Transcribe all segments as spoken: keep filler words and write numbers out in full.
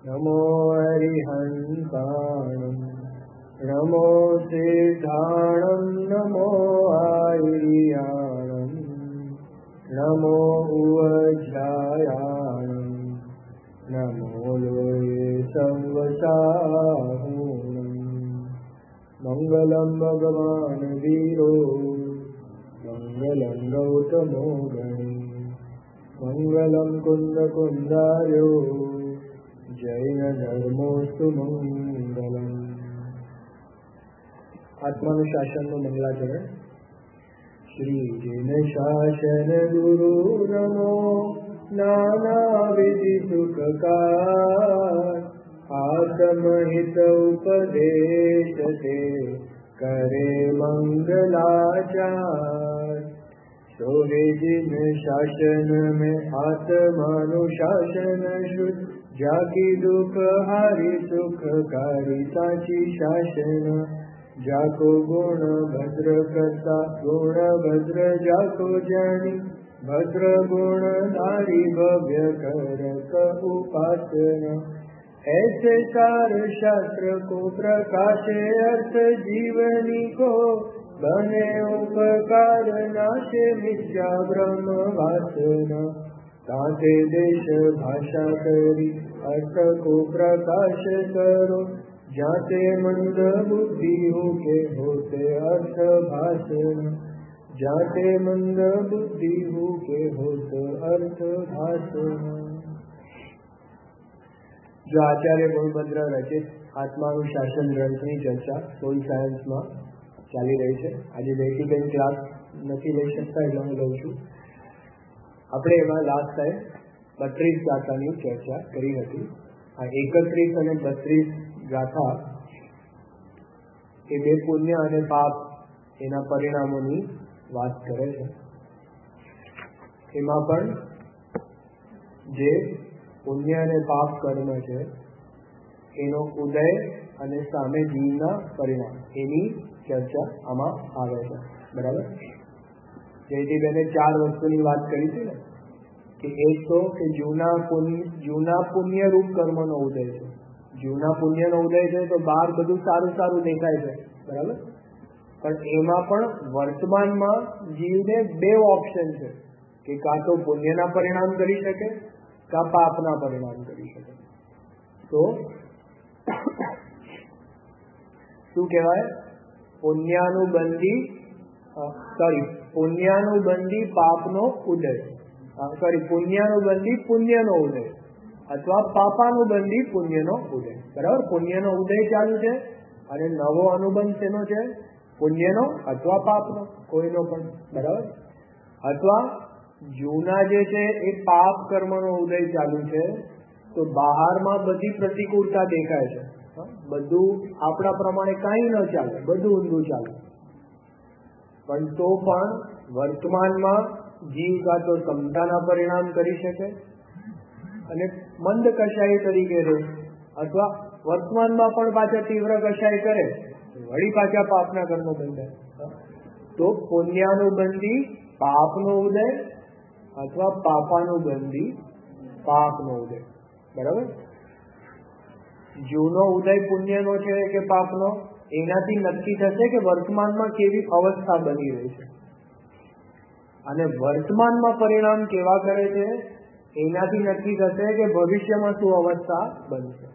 નમો હરિહંતાણમ નમો સિદ્ધાણમ નમો આયર્યાણમ નમો ઉવજ્જાયાણમ નમો લોય સંવસાહૂણમ મંગલમ ભગવાન વીરો મંગલમ ગૌતમો ગણી મંગલમ કુંદ કુંદાર્યો જૈન ધર્મોસ્તુ મંગલમ. આત્માનુશાસનનું મંગલાચરણ. શ્રી જૈન શાસન ગુરુ નમો નાના વિધિ સુખકાર આત્મહિત ઉપદેશ તે કરે મંગલાચાર. सोहे जिन शासन में आत्मानुशासन शुद्ध जाकी दुख हारी सुखकारी साची शासन जाको गुण भद्र करता गुण भद्र जाको जानी भद्र गुण धारी भव्य करक उपासना ऐसे सार शास्त्र को प्रकाशे अर्थ जीवनी को बने उपकार नाशे मिथ्या ब्रह्म वासना ताते देश भाषा करी अर्थ को प्रकाश करो जाते मंद बुद्धि हो के होते अर्थ भाषण जाते मंद बुद्धि हो के होते अर्थ भाषण. जो आचार्य गुणभद्र रचित આત્માનુશાસન ગ્રંથની ચર્ચા સોલ સાયન્સમાં ચાલી રહી છે. આજે બેન ક્લાસ નથી લઈ શકતા એટલે હું લઉં છું. આપણે એમાં લાસ્ટ ટાઈમ બત્રીસ ગાથાની ચર્ચા કરી હતી. આ એકત્રીસ અને બત્રીસ ગાથા એ બે પુણ્ય અને પાપ એના પરિણામોની વાત કરે છે. એમાં પણ જે પુણ્ય અને પાપ કર્મ છે એનો ઉદય અને સામે જીવના પરિણામ એની ચર્ચા આમાં આવે છે. બરાબર. જેથી બેને ચાર વસ્તુની વાત કરી છે ને કે એક તો કે જૂના પુણ્ય જૂના પુણ્ય રૂપ કર્મનો ઉદય છે. જૂના પુણ્યનો ઉદય છે તો બહાર બધું સારું સારું દેખાય છે. બરાબર. પણ એમાં પણ વર્તમાનમાં જીવને બે ઓપ્શન છે કે કાં તો પુણ્યના પરિણામ કરી શકે કાં પાપના પરિણામ કરી શકે. તો શું કહેવાય? પુણ્યાનુબંધી સોરી પુણ્યાનુબંધી પાપનો ઉદય સોરી પુણ્યાનુબંધી પુણ્યનો ઉદય અથવા પાપાનુબંધી પુણ્યનો ઉદય. બરાબર. પુણ્યનો ઉદય ચાલુ છે અને નવો અનુબંધ શેનો છે? પુણ્યનો અથવા પાપનો, કોઈનો પણ. બરાબર. અથવા જૂના જે છે એ પાપ કર્મનો ઉદય ચાલુ છે તો બહારમાં બધી પ્રતિકૂળતા દેખાય છે. બધું આપણા પ્રમાણે કાંઈ ન ચાલે, બધું ઊંધું ચાલે. પણ તો પણ વર્તમાનમાં જીવ કાં તો સમતાના પરિણામ કરી શકે અને મંદ કશાય તરીકે રહે, અથવા વર્તમાનમાં પણ પાછા તીવ્ર કશાય કરે વળી પાછા પાપના કર્મો બંધાય. તો પુણ્યાનુબંધી પાપનો ઉદય અથવા પાપાનુબંધી પાપનો ઉદય. બરાબર. જૂનો ઉદય પુણ્યનો છે કે પાપનો એનાથી નક્કી થશે કે વર્તમાનમાં કેવી અવસ્થા બની રહી છે અને વર્તમાનમાં પરિણામ કેવા કરે છે એનાથી નક્કી થશે કે ભવિષ્યમાં શું અવસ્થા બનશે.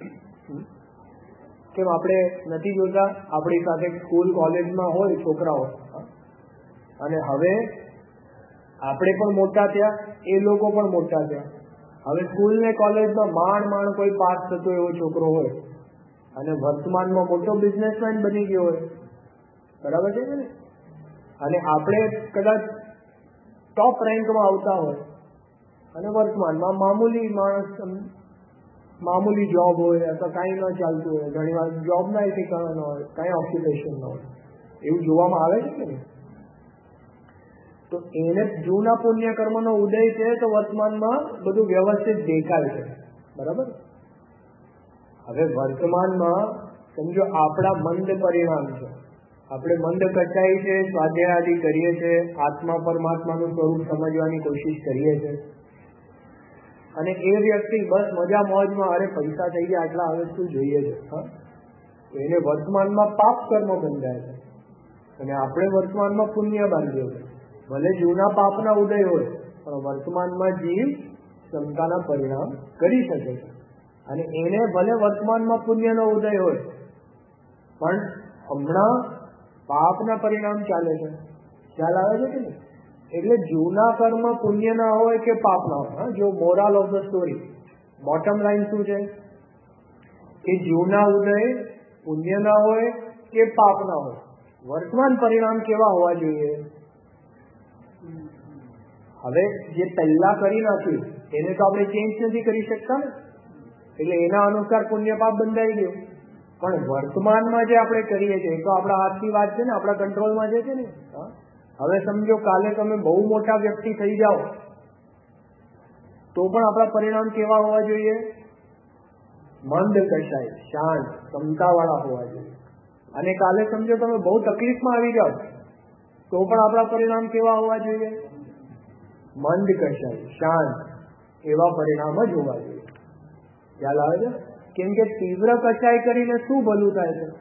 કેમ આપણે નથી જોતા આપણી સાથે સ્કૂલ કોલેજમાં હોય છોકરાઓ અને હવે આપણે પણ મોટા થયા એ લોકો પણ મોટા થયા. હવે સ્કૂલ ને કોલેજમાં માંડ માંડ કોઈ પાસ થતો એવો છોકરો હોય અને વર્તમાનમાં મોટો બિઝનેસમેન બની ગયો હોય. બરાબર છે ને? અને આપણે કદાચ ટોપ રેન્કમાં આવતા હોય અને વર્તમાનમાં મામૂલી માણસ, મામૂલી જોબ હોય અથવા કાંઈ ન ચાલતું હોય, ઘણી વાર જોબના ઠેકાણા ન હોય, કાંઈ ઓક્યુપેશન ન હોય, એવું જોવામાં આવે છે ને. તો એને જૂના પુણ્ય કર્મનો ઉદય છે તો વર્તમાનમાં બધું વ્યવસ્થિત દેખાય છે. બરાબર. હવે વર્તમાનમાં સમજો આપણા મંદ પરિણામ છે, આપણે મંદ કચાઈ છે, સ્વાધ્યાય આદિ કરીએ છીએ, આત્મા પરમાત્માનું સ્વરૂપ સમજવાની કોશિશ કરીએ છીએ, અને એ વ્યક્તિ બસ મજા મોજમાં અરે પૈસા થઈ ગયા આટલા હવે શું જોઈએ છે, હા, એને વર્તમાનમાં પાપ કર્મ બંધાય છે અને આપણે વર્તમાનમાં પુણ્ય બાંધ્યો છે. ભલે જૂના પાપના ઉદય હોય પણ વર્તમાનમાં જીવ ક્ષમતાના પરિણામ કરી શકે છે અને એને ભલે વર્તમાનમાં પુણ્યનો ઉદય હોય પણ હમણાં પાપના પરિણામ ચાલે છે. ખ્યાલ આવે છે કે નહીં? એટલે જૂના કર્મ પુણ્યના હોય કે પાપના હોય, જો moral of the story bottom line શું છે કે જૂના ઉદય પુણ્યના હોય કે પાપના હોય, વર્તમાન પરિણામ કેવા હોવા જોઈએ? હવે જે પહેલા કરી નાખ્યું એને તો આપણે ચેન્જ નથી કરી શકતા ને, એટલે એના અનુસાર પુણ્ય પાપ બંધાઈ ગયું. પણ વર્તમાનમાં જે આપણે કરીએ છીએ એ તો આપણા હાથની વાત છે ને, આપણા કંટ્રોલમાં જે છે ને. હવે સમજો કાલે તમે બહુ મોટા વ્યક્તિ થઈ જાઓ તો પણ આપણા પરિણામ કેવા હોવા જોઈએ? મંદ કશાય, શાંત, ક્ષમતા વાળા હોવા જોઈએ. અને કાલે સમજો તમે બહુ તકલીફમાં આવી જાઓ તો પણ આપણા પરિણામ કેવા હોવા જોઈએ? મંદ કશાય, શાંત, એવા પરિણામ જ હોવા જોઈએ. ખ્યાલ આવે છે? કેમ કે તીવ્ર કચાઈ કરીને શું ભલું થાય છે?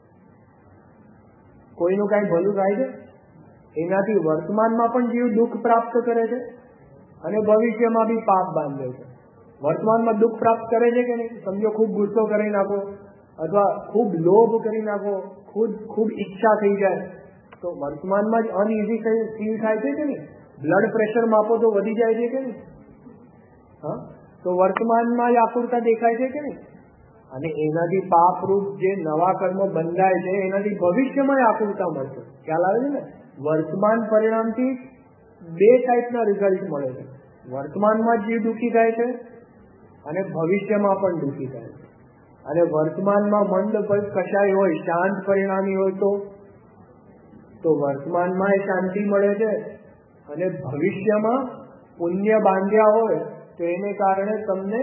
કોઈનું કઈ ભલું થાય છે? એનાથી વર્તમાનમાં પણ જીવ દુઃખ પ્રાપ્ત કરે છે અને ભવિષ્યમાં બી પાપ બાંધે છે. વર્તમાનમાં દુઃખ પ્રાપ્ત કરે છે કે નહીં? સમજો ખૂબ ગુસ્સો કરી નાખો અથવા ખૂબ લોભ કરી નાખો, ખુદ ખૂબ ઈચ્છા થઈ જાય તો વર્તમાનમાં જ અનઇઝી ફીલ થાય છે કે નહીં? બ્લડ પ્રેશર માપો તો વધી જાય છે કે નહીં? હા, તો વર્તમાનમાં જ આકુરતા દેખાય છે કે નહીં? અને એનાથી પાપરૂપ જે નવા કર્મ બંધાય છે એનાથી ભવિષ્યમાં આકુરતા મળશે. ખ્યાલ આવે છે ને? વર્તમાન પરિણામથી બે ટાઈપના રિઝલ્ટ મળે છે. વર્તમાનમાં જીવ દુઃખી થાય છે અને ભવિષ્યમાં પણ દુઃખી થાય છે. અને વર્તમાનમાં મંદ કશાય હોય, શાંત પરિણામી હોય તો તો વર્તમાનમાં એ શાંતિ મળે છે અને ભવિષ્યમાં પુણ્ય બાંધ્યા હોય તો એને કારણે તમને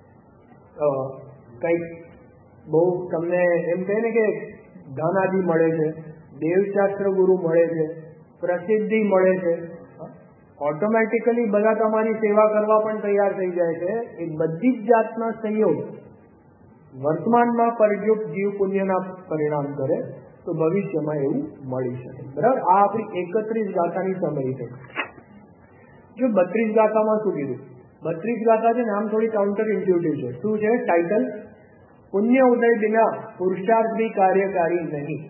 કઈક બહુ તમને એમ કહે ને કે ધન આદિ મળે છે, દેવશાસ્ત્ર ગુરુ મળે છે, પ્રસિદ્ધિ મળે છે. ઓટોમેટિકલી બધા તમારી સેવા કરવા પણ તૈયાર થઈ જાય છે. એ બધી જ જાતના સંયોગ વર્તમાનમાં પરયુક્ત જીવ પુણ્યના પરિણામ કરે તો ભવિષ્યમાં એવું મળી શકે. બરાબર? આ આપણી એકત્રીસ ગાથાની સમરી છે. જો બત્રીસ ગાથામાં શું કીધું? બત્રીસ ગાથા છે ને આમ થોડી કાઉન્ટર ઇન્ટ્યુટિવ છે. શું છે ટાઇટલ? પુણ્ય ઉદય બિના પુરુષાર્થ બી કાર્યકારી નહીં.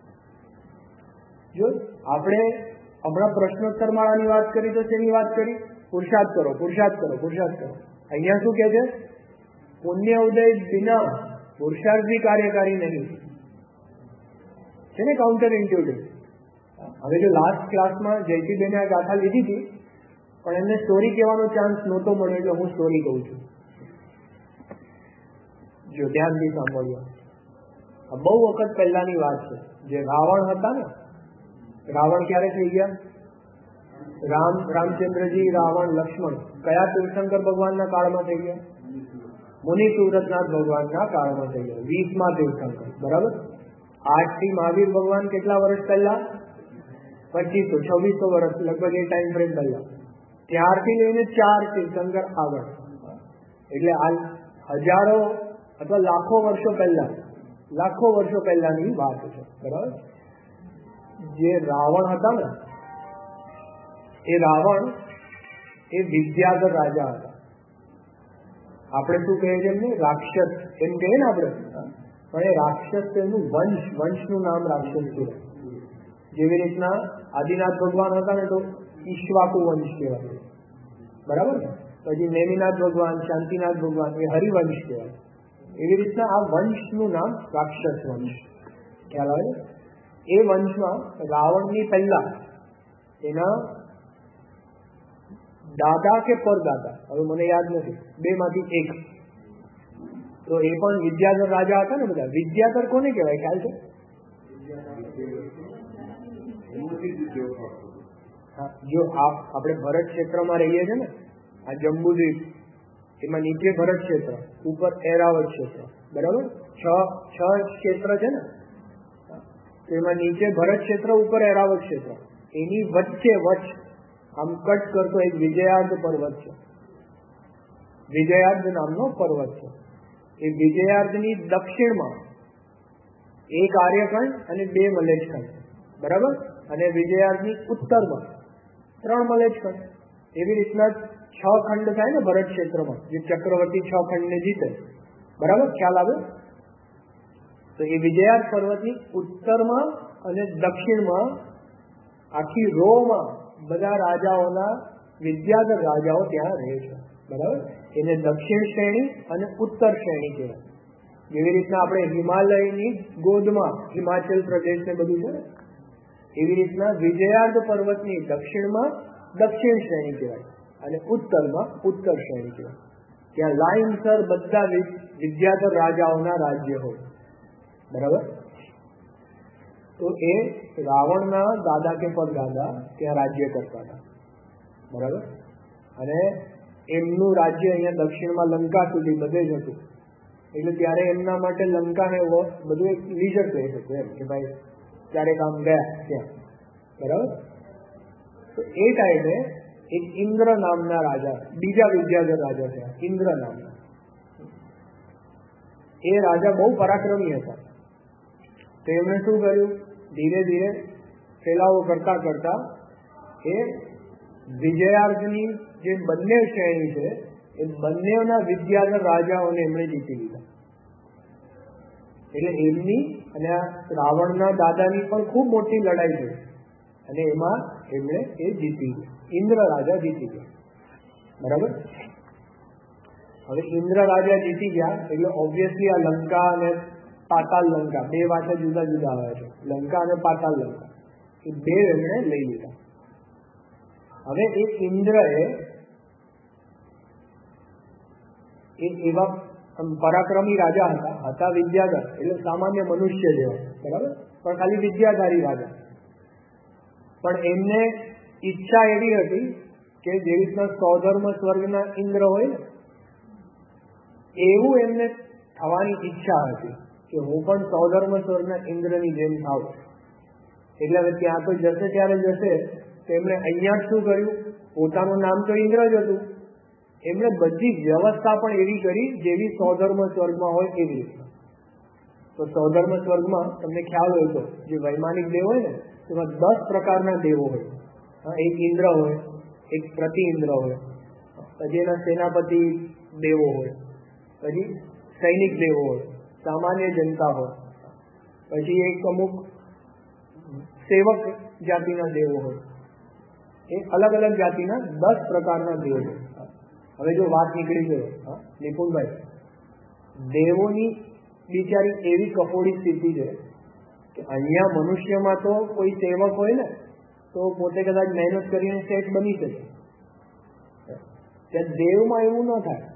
જો આપણે હમણાં પ્રશ્નોત્તર માળાની વાત કરી તો શેની વાત કરી? પુરુષાર્થ કરો, પુરુષાર્થ કરો, પુરુષાર્થ કરો. અહીંયા શું કે છે? પુણ્ય ઉદય બિના પુરુષાર્થ બી કાર્યકારી નહીં. છે ને કાઉન્ટર ઇન્ટ્યુટિવ. હવે જો લાસ્ટ ક્લાસમાં જયતીબેને આ ગાથા લીધી હતી પણ એમને સ્ટોરી કહેવાનો ચાન્સ નહોતો મળ્યો એટલે હું સ્ટોરી કહું છું. જો ધ્યાનથી સાંભળ્યો. બહુ વખત પહેલાની વાત છે. જે રાવણ હતા ને, રાવણ ક્યારે થઈ ગયા? રામ રામચંદ્રજી, રાવણ, લક્ષ્મણ કયા તીર્થંકર ભગવાનના કાળમાં થઈ ગયા? મુનિ સુરતનાથ ભગવાનના કાળમાં થઈ ગયા. વીસમાં તીર્થંકર. બરાબર? આઠ થી મહાવીર ભગવાન કેટલા વર્ષ પહેલા? પચીસો છવ્વીસો વર્ષ લગભગ એ ટાઈમ ફ્રેમ પહેલા. ત્યારથી લઈને ચાર તીર્થંકર આગળ, એટલે આ હજારો અથવા લાખો વર્ષો પહેલા લાખો વર્ષો પહેલાની વાત છે. બરાબર? જે રાવણ હતા ને એ રાવણ એ વિદ્યાધર રાજા હતા. આપણે શું કહીએ છીએ એમને? રાક્ષસ એમ કહીએ ને આપણે. પણ એ રાક્ષસ એનું વંશ, વંશનું નામ રાક્ષસ છે. જેવી રીતના આદિનાથ ભગવાન હતા ને તો ઈશ્વાકુ વંશ કહેવાય. બરાબર ને? પછી નેમિનાથ ભગવાન, શાંતિનાથ ભગવાન એ હરિવંશ કહેવાય. એવી રીતના આ વંશનું નામ રાક્ષસ વંશ. ખ્યાલ આવે? એ વંશમાં રાવણની પહેલા એના દાદા કે પરદાદા, હવે મને યાદ નથી, બે માંથી એક, તો એ પણ વિદ્યાધર રાજા હતા ને. બધા વિદ્યાધર કોને કહેવાય ખ્યાલ છે? હા, જો આપણે ભરત ક્ષેત્રમાં રહીએ છીએ ને, આ જંબુદ્વીપ, એમાં નીચે ભરત ક્ષેત્ર, ઉપર એરાવત ક્ષેત્ર. બરાબર? છ છ ક્ષેત્ર છે ને, તો એમાં નીચે ભરત ક્ષેત્ર, ઉપર એરાવત ક્ષેત્ર, એની વચ્ચે વચ્ચ આમ કટ કરતો એક વિજયાર્ધ પર્વત છે. વિજયાર્ધ નામનો પર્વત છે. એ વિજયાર્ધની દક્ષિણમાં એક આર્યખંડ અને બે મલેચખંડ, બરાબર, અને વિજયાર્ધની ઉત્તરમાં ત્રણ મલેચખંડ. એવી રીતના છ ખંડ થાય ને ભરત ક્ષેત્રમાં, જે ચક્રવર્તી છ ખંડને જીતે, બરાબર, ખ્યાલ આવે? તો એ વિજયાર્ધ પર્વતની ઉત્તરમાં અને દક્ષિણમાં આખી રોમાં બધા રાજાઓના વિદ્યાધર રાજાઓ ત્યાં રહે છે, બરાબર. એને દક્ષિણ શ્રેણી અને ઉત્તર શ્રેણી કહેવાય. જેવી રીતના આપણે હિમાલયની ગોદમાં હિમાચલ પ્રદેશ ને બધું છે ને, એવી રીતના વિજયાર્ધ પર્વતની દક્ષિણમાં દક્ષિણ શ્રેણી કહેવાય અને ઉત્તરમાં ઉત્તર શ્રેણી કહેવાય. ત્યાં લાઇનસર બધા વિદ્યાધર રાજાઓના રાજ્ય હોય, બરાબર. તો એ રાવણના દાદા કે પરદાદા ત્યાં રાજ્ય કરતા હતા, બરાબર. અને એમનું રાજ્ય અહીંયા દક્ષિણમાં લંકા સુધી બધે જ હતું. એટલે ત્યારે એમના માટે લંકાને બધું એક લીઝર પ્લેસ હતું, એમ કે ભાઈ ક્યારેક આમ ગયા ત્યાં, બરાબર. તો એ ટાઈમે એક ઇન્દ્ર નામના રાજા, બીજા વિદ્યાધર રાજા થયા, ઇન્દ્ર નામના. એ રાજા બહુ પરાક્રમી હતા. તો એમણે શું કર્યું, ધીરે ધીરે ફેલાવો કરતા કરતા એ વિજયાર્ધની જે બંને શ્રેણી છે એ બંનેના વિદ્યાધર રાજાઓને એમણે જીતી લીધા. એટલે એમની અને આ રાવણના દાદાની પણ ખૂબ મોટી લડાઈ થઈ અને એમાં એમણે એ જીતી ગયા. ઇન્દ્ર રાજા જીતી ગયા, બરાબર. હવે ઇન્દ્ર રાજા જીતી ગયા એટલે ઓબ્વિયસલી આ લંકા અને પાતાલ લંકા, બે વાતે જુદા જુદા આવે છે. લંકા અને પાતાલ લંકા એ બે એમણે લઈ લીધા. હવે એ ઇન્દ્રએ એ એવા પરાક્રમી રાજા હતા, હતા વિદ્યાધર, એટલે સામાન્ય મનુષ્ય જેવા, બરાબર, પણ ખાલી વિદ્યાધારી રાજા. પણ એમને ઈચ્છા એવી હતી કે જે રીતના સૌધર્મ સ્વર્ગના ઇન્દ્ર હોય ને એવું એમને થવાની ઈચ્છા હતી કે હું પણ સૌધર્મ સ્વર્ગના ઇન્દ્રની જેમ થાઉં. એટલે હવે ત્યાં તો જશે ત્યારે જશે, તો એમણે અહીંયા જ શું કર્યું, પોતાનું નામ તો ઇન્દ્ર જ હતું, એમણે બધી વ્યવસ્થા પણ એવી કરી જેવી સૌધર્મ સ્વર્ગમાં હોય એવી રીતના. તો સૌધર્મ સ્વર્ગમાં તમને ખ્યાલ હોય તો જે વૈમાનિક દેવ હોય ને તેમાં દસ પ્રકારના દેવો હોય. એક ઇન્દ્ર હોય, એક પ્રતિ ઇન્દ્ર હોય, પછી એના સેનાપતિ દેવો હોય, પછી સૈનિક દેવો હોય, સામાન્ય જનતા હોય, પછી એક અમુક સેવક જાતિના દેવો હોય. એ અલગ અલગ જાતિના દસ પ્રકારના દેવો હોય. હવે જો વાત નીકળી ગયો નિપુણભાઈ, દેવોની બિચારી એવી કફોડી સ્થિતિ છે કે અહીંયા મનુષ્યમાં તો કોઈ સેવક હોય ને તો પોતે કદાચ મહેનત કરીને શેઠ બની શકે, ત્યાં દેવમાં એવું ન થાય.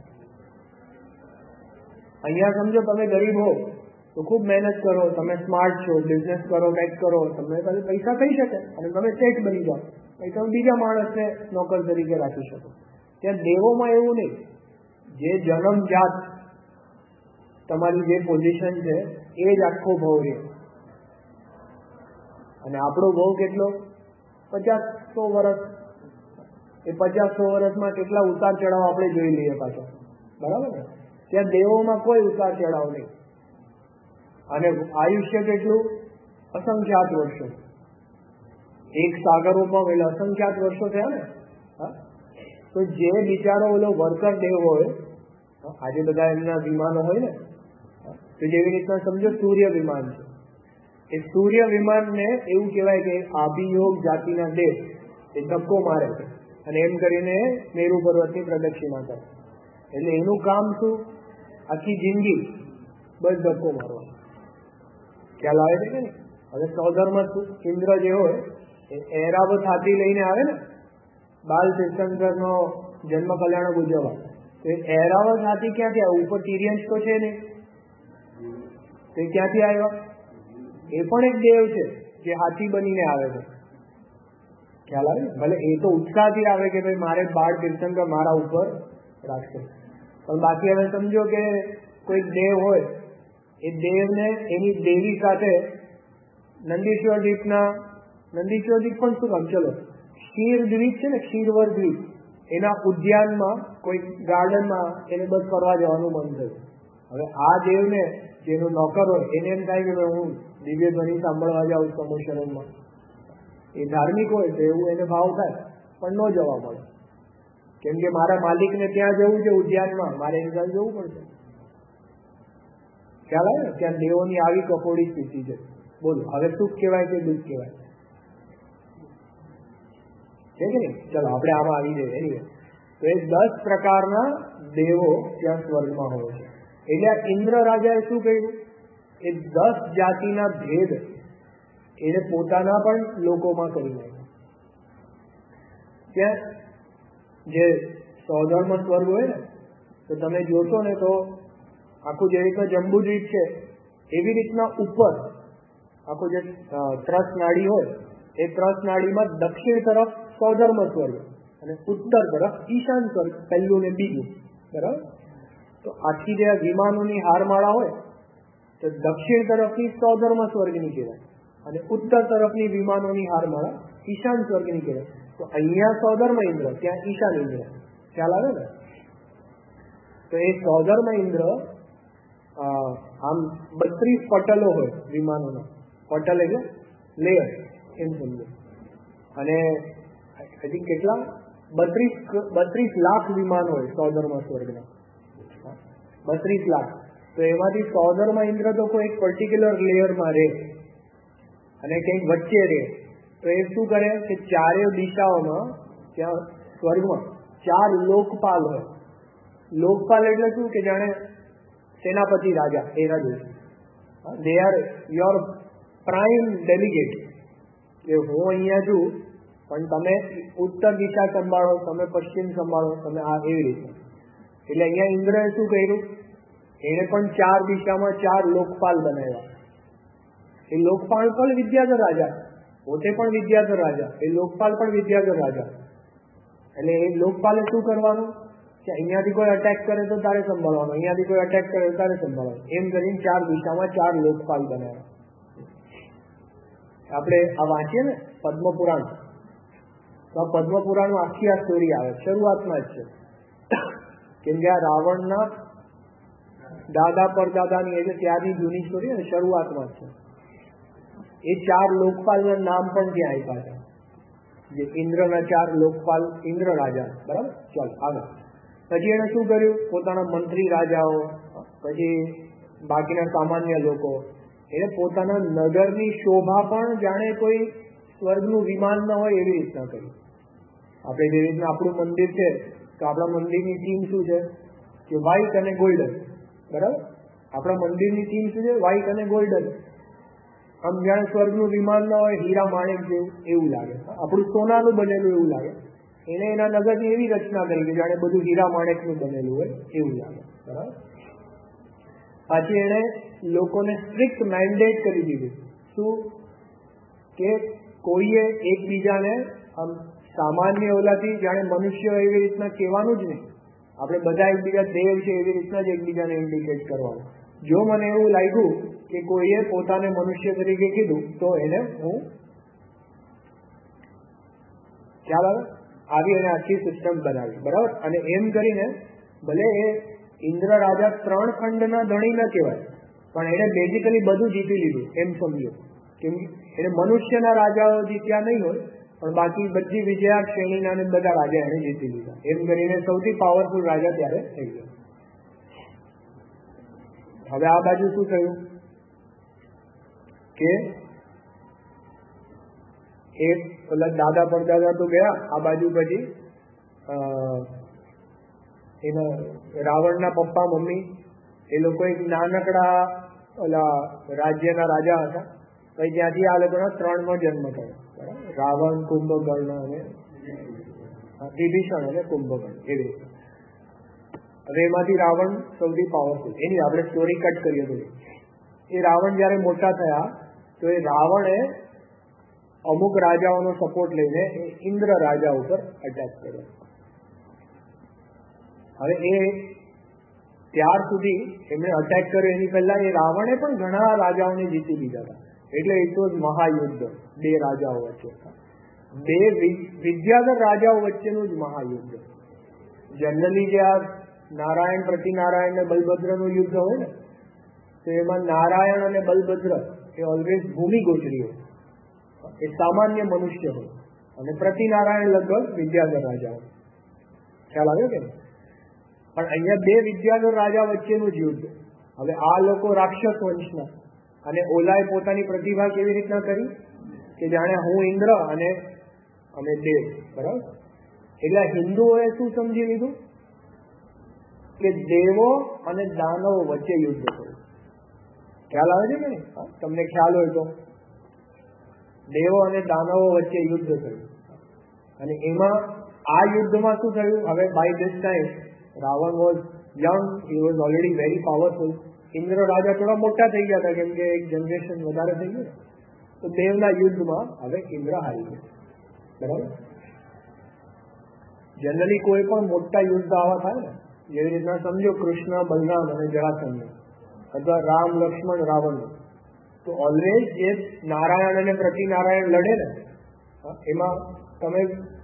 અહીંયા સમજો તમે ગરીબ હો તો ખૂબ મહેનત કરો, તમે સ્માર્ટ છો, બિઝનેસ કરો, કંઈક કરો, તમને ખાલી પૈસા થઈ શકે અને તમે શેઠ બની જાઓ, પછી તમે બીજા માણસને નોકર તરીકે રાખી શકો. ત્યાં દેવોમાં એવું નહીં. જે જન્મજાત તમારી જે પોઝિશન છે એ જ આખો ભાવ રહે. અને આપણો ભાવ કેટલો? પચાસ સો વર્ષ. એ પચાસ સો વર્ષમાં કેટલા ઉતાર ચઢાવ આપણે જોઈ લઈએ પાછો, બરાબર ને. ત્યાં દેવોમાં કોઈ ઉતાર ચઢાવ નહીં. અને આયુષ્ય કેટલું? અસંખ્યાત વર્ષો. એક સાગરોમાં એટલે અસંખ્યાત વર્ષો થયા ને. હા, તો જે બિચારો ઓલો વર્કર દેવ હોય, આજે બધા એમના વિમાનો હોય ને, તો જેવી રીતના સમજો સૂર્ય વિમાન છે, એ સૂર્ય વિમાનને એવું કહેવાય કે આભિયોગ જાતિના દેવ એ ધક્કો મારે છે અને એમ કરીને મેરુ પર્વતની પ્રદક્ષિણા કરે. એટલે એનું કામ શું? આખી જિંદગી બસ ધક્કો મારવાનો. ખ્યાલ આવે છે કે નહીં? હવે સૌધર્મ ઇન્દ્ર જે હોય એ એરાવત હાથી લઈને આવે ને બાલ તીર્થંકરનો જન્મ કલ્યાણ ઉજવવા, તો એ એરાવત હાથી ક્યાંથી આવે? ઉપર તિર્યંશ તો છે નહીં, તો એ ક્યાંથી આવ્યો? એ પણ એક દેવ છે જે હાથી બનીને આવે છે. ખ્યાલ આવે? ભલે એ તો ઉત્સાહથી આવે કે ભાઈ મારે બાળ તીર્થંકર મારા ઉપર રાખશે, પણ બાકી હવે સમજો કે કોઈ દેવ હોય, એ દેવને એની દેવી સાથે નંદીશ્વર દ્વીપના, નંદીશ્વર દ્વીપ પણ શું કામ, ચલો ક્ષીર દ્વીપ છે ને, ક્ષીરવર દ્વીપ, એના ઉદ્યાનમાં કોઈ ગાર્ડનમાં એને બસ ફરવા જવાનું મન થયું. હવે આ દેવને જેનો નોકર હોય એને એમ થાય કે હું દિવ્ય ધ્વનિ સાંભળવા જાઉં સમોશરણમાં. એ ધાર્મિક હોય તો એવું એને ભાવ થાય, પણ ન જવા પડે. કેમ કે મારા માલિકને ત્યાં જવું છે ઉદ્યાનમાં, મારે એની સાથે જવું પડશે. ખ્યાલ આવે? ત્યાં દેવોની આવી કફોડી સ્થિતિ છે. બોલો હવે સુખ કહેવાય કે દુઃખ કહેવાય? છે કે નહીં? ચલો આપણે આમાં આવી જઈએ. એની તો એ દસ પ્રકારના દેવો ત્યાં સ્વર્ગમાં હોય છે. એટલે આ ઇન્દ્ર રાજાએ શું કહ્યું? એ દસ જાતિના ભેદ એને પોતાના પણ લોકોમાં કરી નાખ્યા. ત્યાં જે સૌધર્મ સ્વર્ગ હોય ને, તો તમે જોશો ને તો આખું જે રીતના જંબુદ્વીપ છે એવી રીતના ઉપર આખું જે ત્રસ નાડી હોય એ ત્રસ નાડીમાં દક્ષિણ તરફ સૌધર્મ સ્વર્ગ અને ઉત્તર તરફ ઈશાન સ્વર્ગ, પહેલું ને બીજું. બરાબર? તો આખી જે વિમાનોની હારમાળા હોય તો દક્ષિણ તરફની સૌધર્મ સ્વર્ગની કહેવાય અને ઉત્તર તરફની વિમાનોની હારમાળા ઈશાન સ્વર્ગની કહેવાય. તો અહીંયા સૌધર્મ ઇન્દ્ર, ત્યાં ઈશાન ઇન્દ્ર. ખ્યાલ આવે ને? તો એ સૌધર્મ ઇન્દ્ર આમ બત્રીસ પટલો હોય વિમાનોના. પટલ એટલે લેયર એમ સમજો. અને આઈ થિંક કેટલા બત્રીસ બત્રીસ લાખ વિમાન હોય સૌધર્મ સ્વર્ગના. બત્રીસ લાખ. તો એમાંથી સૌધર્મ ઇન્દ્ર તો કોઈ એક પર્ટિક્યુલર લેયરમાં રહે અને કંઈક વચ્ચે રહે. તો એ શું કરે કે ચારે દિશાઓમાં ત્યાં સ્વર્ગમાં ચાર લોકપાલ હોય. લોકપાલ એટલે શું કે જાણે સેનાપતિ રાજા એ રાજુ. They are your prime delegate. કે હું અહીંયા છું પણ તમે ઉત્તર દિશા સંભાળો, તમે પશ્ચિમ સંભાળો, તમે આ એવી રીતે. એટલે અહીંયા ઇન્દ્રએ શું કર્યું? એને પણ ચાર દિશામાં ચાર લોકપાલ બનાવ્યા. એ લોકપાલ પણ વિદ્યાધર રાજા, પોતે પણ વિદ્યાધર રાજા, એ લોકપાલ પણ વિદ્યાધર રાજા. એટલે એ લોકપાલે શું કરવાનું કે અહીંયાથી કોઈ અટેક કરે તો તારે સંભાળવાનું, અહીંયાથી કોઈ અટેક કરે તો તારે સંભાળવાનું. એમ કરીને ચાર દિશામાં ચાર લોકપાલ બનાવ્યા. આપણે આ વાંચીએ ને પદ્મપુરાણ, તો આ પદ્મપુરાણમાં આખી આ સ્ટોરી આવે શરૂઆતમાં જ છે. કેમ કે આ રાવણના દાદા પરદાદાની એટલે ત્યાંની જૂની સ્ટોરી અને શરૂઆતમાં જ છે. એ ચાર લોકપાલના નામ પણ ત્યાં આપ્યા છે. જે ઇન્દ્રના ચાર લોકપાલ ઇન્દ્ર રાજા. બરાબર? ચાલો આગળ. પછી એને શું કર્યું? પોતાના મંત્રી રાજાઓ, પછી બાકીના સામાન્ય લોકો, એને પોતાના નગરની શોભા પણ જાણે કોઈ સ્વર્ગનું વિમાન ન હોય એવી રીતના કર્યું. આપણે જે રીતના આપણું મંદિર છે તો આપણા મંદિરની થીમ શું છે? કે વ્હાઈટ અને ગોલ્ડન. બરાબર? આપણા મંદિરની થીમ શું છે? વ્હાઈટ અને ગોલ્ડન. આમ જાણે સ્વર્ગનું વિમાન ન હોય, હીરા માણેક જેવું એવું લાગે. આપણું સોનાનું બનેલું એવું લાગે. એને એના નગરની એવી રચના કરી કે જાણે બધું હીરા માણેકનું બનેલું હોય એવું લાગે. બરાબર? પાછી એને લોકોને સ્ટ્રિક્ટ મેન્ડેટ કરી દીધું. શું? કે કોઈએ એકબીજાને આમ સામાન્ય ઓલાથી જાણે મનુષ્ય એવી રીતના કહેવાનું જ નહીં. આપણે બધા એકબીજા દેવ છે એવી રીતના જ એકબીજાને ઇન્ડિકેટ કરવાનું. જો મને એવું લાગ્યું કે કોઈએ પોતાને મનુષ્ય તરીકે કીધું તો એને હું ખ્યાલ આવે આવી અને આખી સિસ્ટમ બનાવી. બરાબર? અને એમ કરીને ભલે એ ઇન્દ્ર રાજા ત્રણ ખંડના ધણી ન કહેવાય પણ એને બેઝિકલી બધું જીતી લીધું એમ સમજો. કેમ એને મનુષ્યના રાજાઓ જીત્યા નહીં હોય પણ બાકી બધી વિજયા શ્રેણીના અને બધા રાજા એને જીતી લીધા. એમ કરીને સૌથી પાવરફુલ રાજા ત્યારે થઈ ગયો. હવે આ બાજુ શું થયું કે એ પેલા દાદા પરદાદા તો ગયા, આ બાજુ પછી એના રાવણના પપ્પા મમ્મી એ લોકો એક નાનકડા ઓલા રાજ્યના રાજા હતા. પછી ત્યાંથી આ લોકોના ત્રણ નો જન્મ થયો. બરાબર? રાવણ, કુંભકર્ણ અને વિભીષણ અને કુંભકર્ણ એવી રીતે. હવે એમાંથી રાવણ સૌથી પાવરફુલ. એની આપણે સ્ટોરી કટ કરીએ તો એ રાવણ જયારે મોટા થયા તો એ રાવણે અમુક રાજાઓનો સપોર્ટ લઈને એ ઇન્દ્ર રાજા ઉપર અટેક કર્યો. હવે એ ત્યાર સુધી એમણે અટેક કર્યો એની પહેલા એ રાવણે પણ ઘણા રાજાઓને જીતી લીધા હતા. એટલે એ તો મહાયુદ્ધ બે રાજાઓ વચ્ચે, બે વિદ્યાધર રાજાઓ વચ્ચેનું જ મહાયુદ્ધ. જનરલી જે આ નારાયણ પ્રતિ નારાયણ ને બલભદ્રનું યુદ્ધ હોય ને, તો એમાં નારાયણ અને બલભદ્ર એ ઓલવેઝ ભૂમિ ગોચરીઓ, એ સામાન્ય મનુષ્ય હોય, અને પ્રતિ નારાયણ લગભગ વિદ્યાધર રાજા હોય. ખ્યાલ આવ્યો કે? પણ અહીંયા બે વિદ્યાધર રાજા વચ્ચેનું જ યુદ્ધ. હવે આ લોકો રાક્ષસ વંશના, અને ઓલાએ પોતાની પ્રતિભા કેવી રીતના કરી કે જાણે હું ઇન્દ્ર અને અમે દેવ. બરાબર? એટલે હિન્દુઓએ શું સમજી લીધું કે દેવો અને દાનવો વચ્ચે યુદ્ધ થયું. ખ્યાલ આવે છે કે નહીં? તમને ખ્યાલ હોય તો દેવો અને દાનવો વચ્ચે યુદ્ધ થયું, અને એમાં આ યુદ્ધમાં શું થયું? હવે by this time Ravan was young, he was already very powerful. Indra રાજા થોડા મોટા થઈ ગયા હતા, કેમ કે એક જનરેશન વધારે થઈ ગયું. તો દેવના યુદ્ધમાં હવે ઇન્દ્ર હારી ગયો. બરાબર? જનરલી કોઈ પણ મોટા યુદ્ધ આવા થાય ને, જેવી રીતના સમજો કૃષ્ણ બલરામ અને જરાસંઘ, અથવા રામ લક્ષ્મણ રાવણ, તો ઓલવેઝ જે નારાયણ અને પ્રતિ નારાયણ લડે ને, એમાં તમે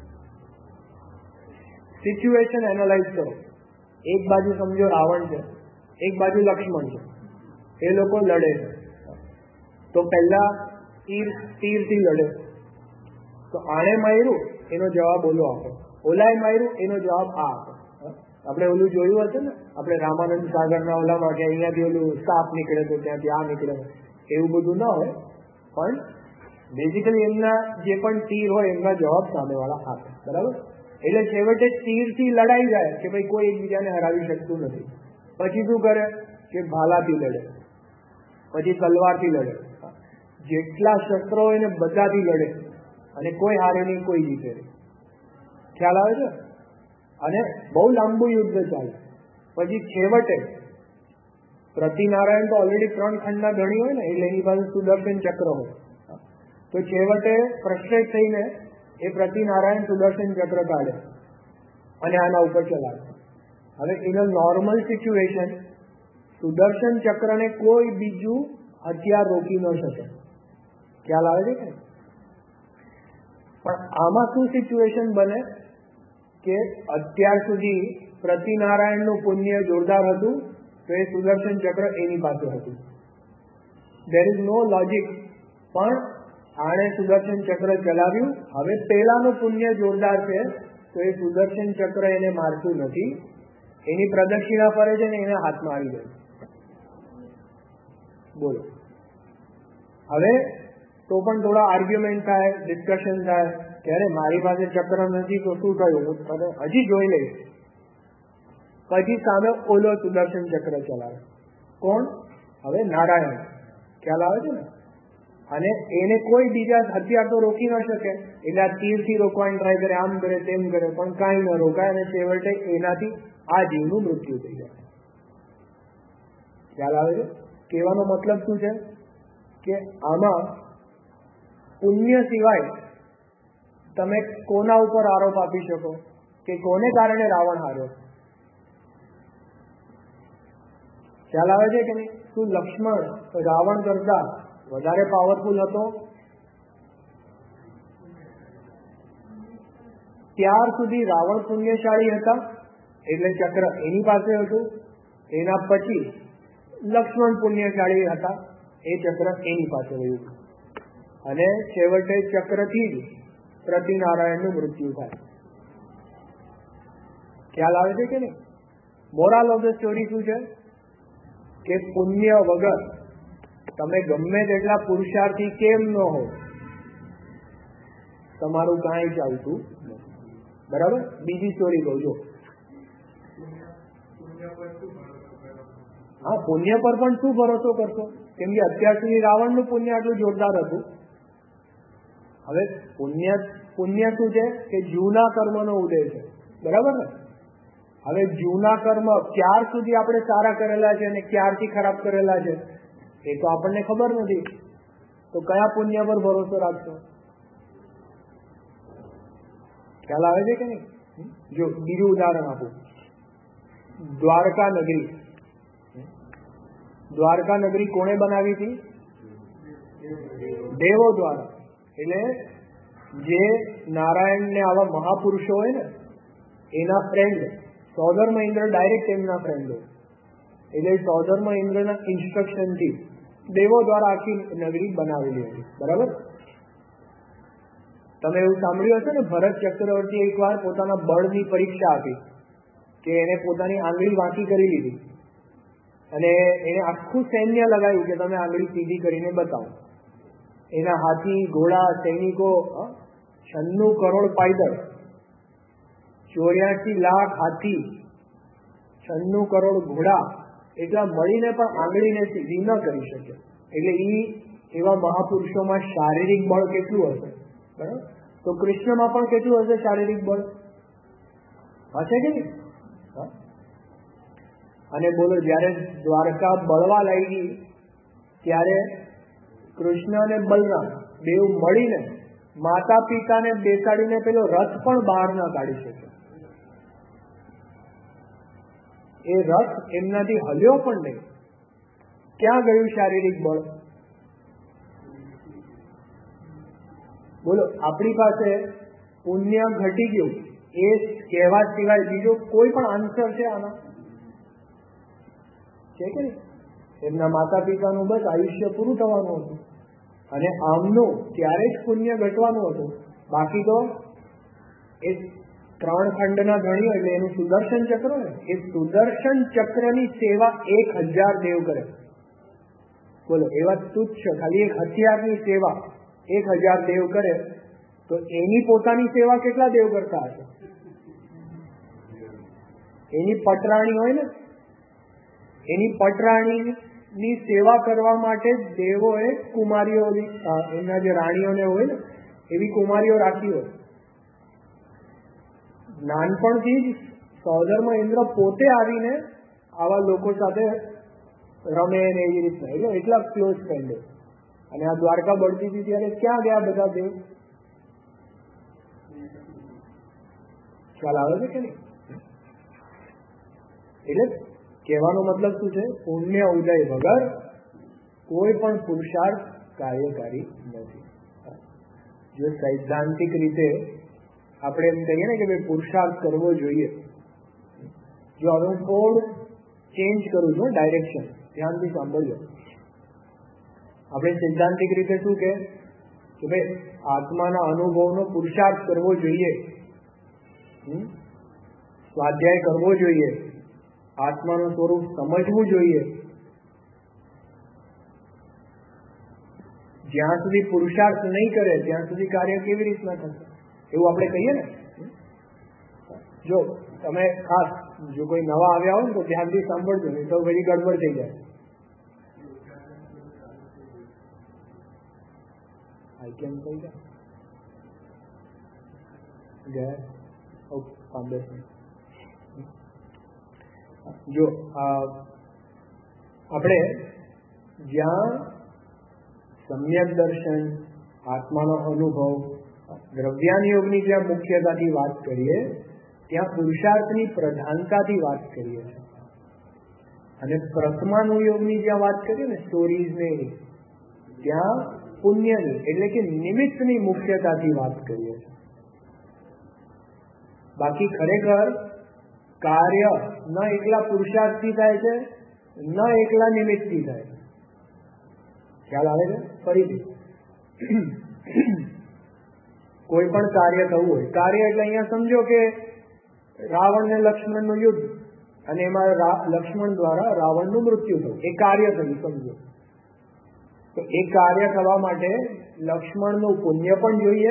સિચ્યુએશન એનાલાઇઝ કરો. એક બાજુ સમજો રાવણ છે, એક બાજુ લક્ષ્મણ છે, એ લોકો લડે છે. તો પહેલા તીર તીરથી લડે, તો આણે માર્યું એનો જવાબ ઓલો આપે, ઓલાએ માર્યું એનો જવાબ આ આપે. આપણે ઓલું જોયું હશે ને, આપણે રામાનંદ સાગરના ઓલામાં કે અહીંયાથી ઓલું સાપ નીકળે તો ત્યાંથી આ નીકળે, એવું બધું ના હોય. પણ બેઝિકલી એમના જે પણ તીર હોય એમના જવાબ સામેવાળા આપે. બરાબર? એટલે છેવટે તીરથી લડાઈ જાય કે ભાઈ કોઈ એકબીજાને હરાવી શકતું નથી. પછી શું કરે કે ભાલાથી લડે, પછી તલવારથી લડે, જેટલા શસ્ત્રો હોય ને બધાથી લડે, અને કોઈ હારે નહીં, કોઈ જીતે નહીં. ખ્યાલ આવે છે? અને બહુ લાંબુ યુદ્ધ ચાલે. પછી છેવટે પ્રતિનારાયણ તો ઓલરેડી ત્રણ ખંડના ધણી હોય ને, એટલે એની પાસે સુદર્શન ચક્ર હોય. તો છેવટે ફ્રસ્ટ્રેટ થઈને એ પ્રતિનારાયણ સુદર્શન ચક્ર કાઢે અને આના ઉપર ચલાવે. હવે in a normal situation Sudarshan ચક્રને કોઈ બીજું હથિયાર રોકી ન શકે. ખ્યાલ આવે છે કે? પણ આમાં શું સિચ્યુએશન બને કે અત્યાર સુધી પ્રતિનારાયણનું પુણ્ય જોરદાર હતું, તો એ સુદર્શન ચક્ર એની પાસે હતું. There is no logic. પણ આણે સુદર્શન ચક્ર ચલાવ્યું, હવે પેલાનું પુણ્ય જોરદાર છે, તો એ સુદર્શન ચક્ર એને મારતું નથી, એની પ્રદક્ષિણા ફરે છે ને એને હાથમાં આવી જાય. બોલો. હવે તો પણ થોડા આર્ગ્યુમેન્ટ થાય, ડિસ્કશન થાય, ત્યારે મારી પાસે ચક્ર નથી તો શું થયું, હજી જોઈ લઈશ. પછી સામે ઓલો સુદર્શન ચક્ર ચલાવે. કોણ? હવે નારાયણ. ખ્યાલ આવે છે ને? અને એને કોઈ બીજા હથિયાર તો રોકી ન શકે, એટલે આ તીરથી રોકવાની ટ્રાય કરે, આમ કરે તેમ કરે, પણ કાંઈ ન રોકાય, અને છેવટે એનાથી આ જીવનું મૃત્યુ થઈ જાય. ખ્યાલ આવે છે? કહેવાનો મતલબ શું છે કે આમાં પુણ્ય સિવાય તમે કોના ઉપર આરોપ આપી શકો કે કોને કારણે રાવણ હાર્યો? ખ્યાલ આવે છે કે નહીં? શું લક્ષ્મણ રાવણ કરતા વધારે પાવરફુલ હતો? ત્યાર સુધી રાવણ પુણ્યશાળી હતા, એટલે ચક્ર એની પાસે હતું. એના પછી લક્ષ્મણ પુણ્યશાળી હતા, એ ચક્ર એની પાસે રહ્યું, અને છેવટે ચક્રથી જ પ્રતિનારાયણનું મૃત્યુ થાય. ખ્યાલ આવે છે કે નહીં? મોરલ ઓફ ધ સ્ટોરી શું છે કે પુણ્ય વગર તમે ગમે તેટલા પુરુષાર્થી કેમ ન હો, તમારું કાંઈ ચાલતું નથી. બરાબર? બીજી સ્ટોરી કહું છો. હા, પુણ્ય પર પણ શું ભરોસો કરશો? કેમ કે અત્યાર સુધી રાવણનું પુણ્ય આટલું જોરદાર હતું. હવે પુણ્ય પુણ્ય શું છે કે જૂના કર્મનો ઉદય છે. બરાબર ને? હવે જૂના કર્મ ક્યાર સુધી આપણે સારા કરેલા છે અને ક્યારથી ખરાબ કરેલા છે એ તો આપણને ખબર નથી. તો કયા પુણ્ય પર ભરોસો રાખશો? ખ્યાલ આવે છે કે નહીં? જો બીજું ઉદાહરણ આપું. દ્વારકા નગરી, દ્વારકા નગરી કોણે બનાવી હતી? દેવો દ્વારા. એટલે જે નારાયણને આવા મહાપુરુષો હોય ને, એના ફ્રેન્ડ સૌધર્મ ઇન્દ્ર ડાયરેક્ટ એમના ફ્રેન્ડ હોય, એટલે સૌધર્મ ઇન્દ્રના ઇન્સ્ટ્રક્શનથી દેવો દ્વારા આખી નગરી બનાવેલી હતી. બરાબર. તમે એવું સાંભળ્યું હશે ને, ભરત ચક્રવર્તી એકવાર પોતાના બળની પરીક્ષા આપી કે એને પોતાની આંગળી વાંકી કરી લીધી અને એને આખું સૈન્ય લગાવ્યું કે તમે આંગળી સીધી કરીને બતાવો. એના હાથી, ઘોડા, સૈનિકો, છન્નું કરોડ પાયદળ, ચોર્યાસી લાખ હાથી, છન્નું કરોડ ઘોડા, એટલા મળીને પણ આંગળીને સીધી ન કરી શકે. એટલે એ એવા મહાપુરુષોમાં શારીરિક બળ કેટલું હશે. બરાબર. તો કૃષ્ણમાં પણ કેટલું હશે શારીરિક બળ? હશે કે નહીં? અને બોલો, જયારે દ્વારકા બળવા લાગી ત્યારે કૃષ્ણ અને બલરામ બેવ મળીને માતા પિતાને બેસાડીને પેલો રથ પણ બહાર ના કાઢી શકે. એ રથ એમનાથી હલ્યો પણ નહીં. ક્યાં ગયું શારીરિક બળ? બોલો, આપણી પાસે પુણ્ય ઘટી ગયું એ કહેવા સિવાય બીજો કોઈ પણ આન્સર છે આના? છે કે નહીં? એમના માતા પિતાનું બસ આયુષ્ય પૂરું થવાનું હતું અને આમનું ત્યારે જ પુણ્ય ઘટવાનું હતું. બાકી તો એ ત્રણ ખંડના ધણી એટલે એનું સુદર્શન ચક્ર ને, એ સુદર્શન ચક્રની સેવા એક હજાર દેવ કરે. બોલો, એવા તુચ્છ ખાલી એક હથિયારની સેવા એક હજાર દેવ કરે તો એની પોતાની સેવા કેટલા દેવ કરતા હશે? એની પટરાણી હોય ને, એની પટરાણીની સેવા કરવા માટે દેવોએ કુમારીઓ, એમના જે રાણીઓને હોય ને એવી કુમારીઓ રાખી હોય. નાનપણથી જ સૌધર્મ ઇન્દ્ર પોતે આવીને આવા લોકો સાથે રમે ને એવી રીતના, એટલે એટલા ક્લોઝ ફ્રેન્ડ. અને આ દ્વારકા બળતી હતી ત્યારે ક્યાં ગયા બધા દેવ? ખ્યાલ આવે છે કે નહીં? એટલે કહેવાનો મતલબ શું છે? પુણ્ય ઉદય વગર કોઈ પણ પુરુષાર્થ કાર્યકારી નથી. જો સૈદ્ધાંતિક રીતે આપણે એમ કહીએ ને કે ભાઈ પુરુષાર્થ કરવો જોઈએ, જો હવે હું થોડું ચેન્જ કરું છું ડાયરેક્શન, ધ્યાનથી સાંભળજો. આપણે સૈદ્ધાંતિક રીતે શું કે ભાઈ આત્માના અનુભવનો પુરુષાર્થ કરવો જોઈએ, સ્વાધ્યાય કરવો જોઈએ, આત્માનું સ્વરૂપ સમજવું જોઈએ. જ્યાં સુધી પુરુષાર્થ નહીં કરે ત્યાં સુધી કાર્ય કેવી રીતના થશે એવું આપણે કહીએ ને. જો તમે ખાસ જો કોઈ નવા આવ્યા હોય ને તો ધ્યાનથી સાંભળજો, નહીં તો બધી ગડબડ થઈ જાય. આઈ કેમ થઈ જાય ઓકે પાંચ દસ મિનિટ. જો આપણે જ્યાં સમ્યક દર્શન, આત્માનો અનુભવ, દ્રવ્યાન યોગની જ્યાં મુખ્યતાથી વાત કરીએ ત્યાં પુરુષાર્થની પ્રધાનતાથી વાત કરીએ છીએ. અને પ્રથમાનુયોગની જ્યાં વાત કરીએ ને સ્ટોરીઝ ને ત્યાં પુણ્યની એટલે કે નિમિત્તની મુખ્યતાથી વાત કરીએ છીએ. બાકી ખરેખર કાર્ય ન એકલા પુરુષાર્થથી થાય છે, ન એકલા નિમિત્તથી થાય છે. ખ્યાલ આવે છે? ફરીથી કોઈ પણ કાર્ય થવું હોય, કાર્ય એટલે અહીંયા સમજો કે રાવણ ને લક્ષ્મણ નું યુદ્ધ અને એમાં લક્ષ્મણ દ્વારા રાવણનું મૃત્યુ થયું, એ કાર્ય થયું સમજો. તો એ કાર્ય થવા માટે લક્ષ્મણનું પુણ્ય પણ જોઈએ,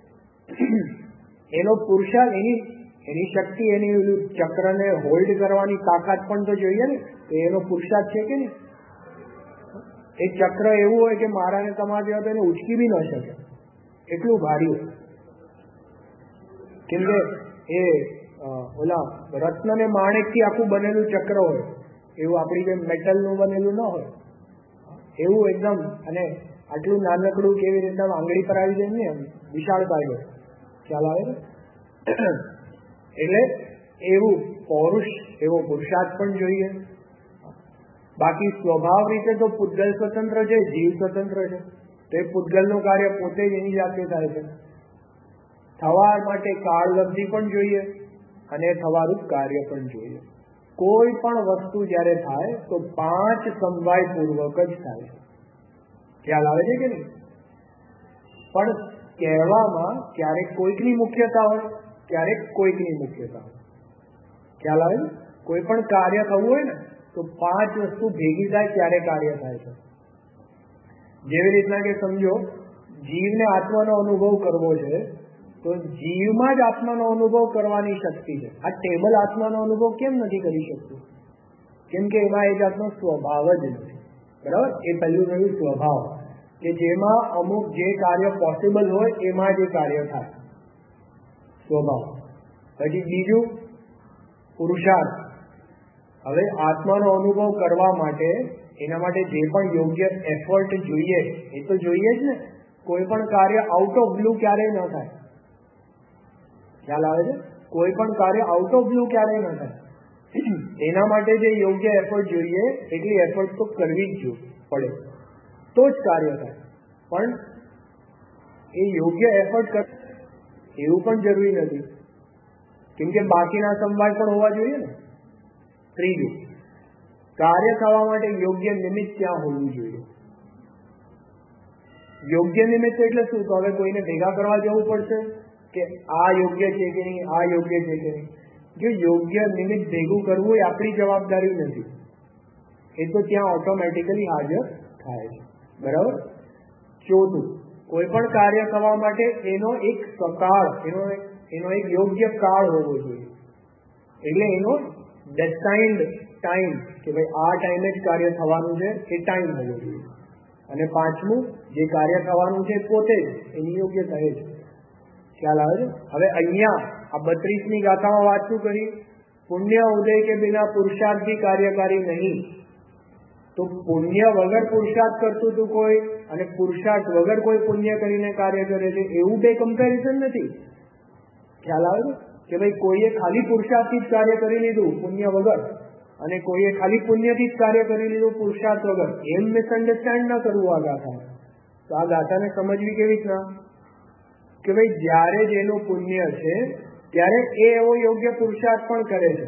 એનો પુરુષાર્થ, એની એની શક્તિ, એની ચક્રને હોલ્ડ કરવાની તાકાત પણ તો જોઈએ ને. તો એનો પુરુષાર્થ છે કે નહીં? એ ચક્ર એવું હોય કે મારા ને તમારા જેવા તો એને ઉચકી બી ન શકે, એટલું ભારી હોય. કેમ કે એ ઓલા રત્ન ને માણેક થી આખું બનેલું ચક્ર હોય, એવું આપણી જેમ મેટલનું બનેલું ન હોય, એવું એકદમ. અને આટલું નાનકડું કેવી રીતના આંગળી પર આવી જાય ને, એમ વિશાળકાય હોય. ખ્યાલ આવે છે? એટલે એવું પૌરુષ, એવો પુરુષાર્થ પણ જોઈએ. બાકી સ્વભાવ રીતે તો પૂતગલ સ્વતંત્ર છે, જીવ સ્વતંત્ર છે. તો એ પૂતગલનું કાર્ય પોતે જ એની જાતે થાય છે. થવા માટે કાળલબ્ધિ પણ જોઈએ, અને થવાનું કાર્ય પણ જોઈએ. કોઈ પણ વસ્તુ જ્યારે થાય તો પાંચ સમવાય પૂર્વક જ થાય છે. ખ્યાલ આવે છે કે નહીં? પણ કહેવામાં ક્યારેક કોઈકની મુખ્યતા હોય, ક્યારેક કોઈકની મુખ્યતા હોય. ખ્યાલ આવે છે? કોઈ પણ કાર્ય થવું હોય ને તો પાંચ વસ્તુ ભેગી થાય ત્યારે કાર્ય થાય છે. જેવી રીતના કે સમજો જીવને આત્માનો અનુભવ કરવો છે તો જીવમાં જ આત્માનો અનુભવ કરવાની શક્તિ છે. આ ટેબલ આત્માનો અનુભવ કેમ નથી કરી શકતું? કેમ કે એમાં એ જાતનો સ્વભાવ જ નથી. બરાબર? એ પહેલું થયું સ્વભાવ, કે જેમાં અમુક જે કાર્ય પોસિબલ હોય એમાં જ એ કાર્ય થાય. સ્વભાવ. પછી બીજું પુરુષાર્થ. હવે આત્માનો અનુભવ કરવા માટે એના માટે જે પણ યોગ્ય એફર્ટ જોઈએ એ તો જોઈએ જ ને. કોઈ પણ કાર્ય આઉટ ઓફ બ્લુ ક્યારેય ન થાય. ખ્યાલ આવે છે? કોઈ પણ કાર્ય આઉટ ઓફ બ્લુ ક્યારેય ન થાય. એના માટે જે યોગ્ય એફર્ટ જોઈએ એટલી એફર્ટ તો કરવી જ પડે તો જ કાર્ય થાય. પણ એ યોગ્ય એફર્ટ કર એવું પણ જરૂરી નથી, કેમ કે બાકીના સમવાય પણ હોવા જોઈએ ને. ત્રીજું, કાર્ય થવા માટે યોગ્ય નિમિત્ત ત્યાં હોવું જોઈએ. યોગ્ય નિમિત્ત એટલે શું? તો હવે કોઈને ભેગા કરવા જવું પડશે કે આ યોગ્ય છે કે નહીં, આ યોગ્ય છે કે નહીં. જો યોગ્ય નિમિત્ત ભેગું કરવું એ આપણી જવાબદારી નથી, એ તો ત્યાં ઓટોમેટિકલી હાજર થાય છે. બરાબર? ચોથું, કોઈ પણ કાર્ય થવા માટે એનો એક સકાળ, એનો એનો એક યોગ્ય કાળ હોવો જોઈએ. એટલે એનો ડેસ્ટાઇન્ડ ટાઈમ, કે ભાઈ આ ટાઈમે જ કાર્ય થવાનું છે એ ટાઈમ હોવો જોઈએ. અને પાંચમું, જે કાર્ય થવાનું છે પોતે જ એની યોગ્યતા એ છે. ખ્યાલ આવે છે? હવે અહીંયા આ બત્રીસમી ગાથામાં વાત શું કરી? પુણ્ય ઉદય કે બિના પુરુષાર્થ ભી કાર્યકારી નહીં. તો પુણ્ય વગર પુરુષાર્થ કરતું હતું કોઈ, અને પુરુષાર્થ વગર કોઈ પુણ્ય કરીને કાર્ય કરે છે, એવું બે કમ્પેરિઝન નથી. ખ્યાલ આવે છે? કે ભાઈ કોઈએ ખાલી પુરુષાર્થથી જ કાર્ય કરી લીધું પુણ્ય વગર, અને કોઈએ ખાલી પુણ્યથી જ કાર્ય કરી લીધું પુરુષાર્થ વગર. એમ મિસઅન્ડરસ્ટેન્ડ ન કરવું આ ગાથાને. તો આ ગાથાને સમજવી કેવી રીતના? કે ભાઈ જ્યારે જેનું પુણ્ય છે ત્યારે એ એવો યોગ્ય પુરુષાર્થ પણ કરે છે,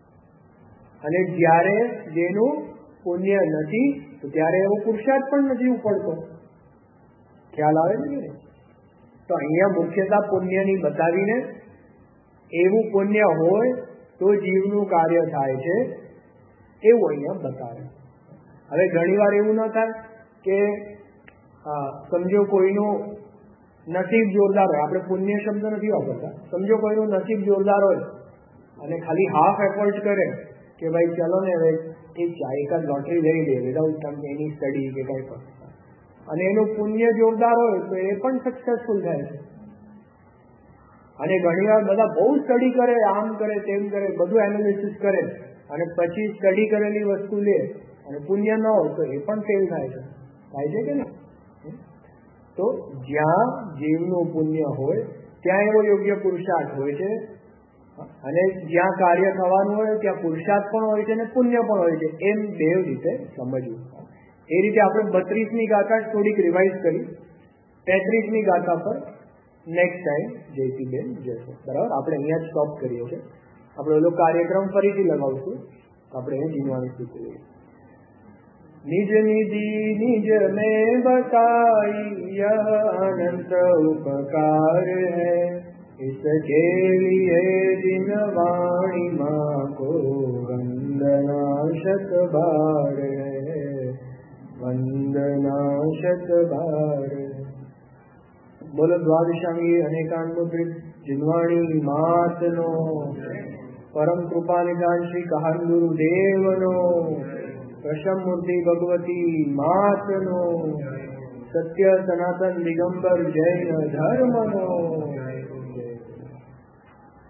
અને જ્યારે જેનું પુણ્ય નથી તો ત્યારે એવો પુરુષાર્થ પણ નથી ઉપડતો. ખ્યાલ આવે છે ને? તો અહીંયા મુખ્યતા પુણ્યની બતાવીને એવું પુણ્ય હોય તો જીવનું કાર્ય થાય છે એવું અહીંયા બતાવે. હવે ઘણી વાર એવું ન થાય કે સમજો કોઈનું નસીબ જોરદાર હોય, આપણે પુણ્ય શબ્દ નથી વાપરતા, સમજો કોઈનું નસીબ જોરદાર હોય અને ખાલી હાફ એફર્ટ કરે કે ભાઈ ચલો ને હવે ઠીક છે એકાદ લોટરી લઈ લે વિધાઉટ એની સ્ટડી કે કંઈ પણ, અને એનું પુણ્ય જોરદાર હોય તો એ પણ સક્સેસફુલ થાય છે. અને ઘણી વાર બધા બહુ સ્ટડી કરે, આમ કરે તેમ કરે, બધું એનાલિસિસ કરે, અને પછી સ્ટડી કરેલી વસ્તુ લે અને પુણ્ય ન હોય તો એ પણ ફેલ થાય છે. થાય છે કે નહીં? તો જ્યાં જીવનું પુણ્ય હોય ત્યાં એવો યોગ્ય પુરુષાર્થ હોય છે, અને જ્યાં કાર્ય થવાનું હોય ત્યાં પુરુષાર્થ પણ હોય છે અને પુણ્ય પણ હોય છે. એમ બે રીતે સમજવું. એ રીતે આપણે બત્રીસમી ગાથા થોડીક રિવાઇઝ કરી. તેત્રીસમી ગાથા પર નેક્સ્ટ ટાઈમ જયતીબેન જશે. બરાબર? આપણે અહીંયા જ સ્ટોપ કરીએ છીએ. આપણે ઓલો કાર્યક્રમ ફરીથી લગાવશું. આપણે અહીં જીવવાનું શીખીએ. નિજ નિધિ નિજ મેં बताई यह अनंत उपकार है, इसके लिए दिन वाणी माँ को वंदना शत बार है, वंदना शत बार. બોલો દ્વાદશાંગી અનેકાંતમુદ્રિત જીનવાણી માતનો, પરમ કૃપા નિધાન શ્રી કહાન દેવનો, પ્રશમ મૂર્તિ ભગવતી માતનો, સત્ય સનાતન દિગંબર જૈન ધર્મનો.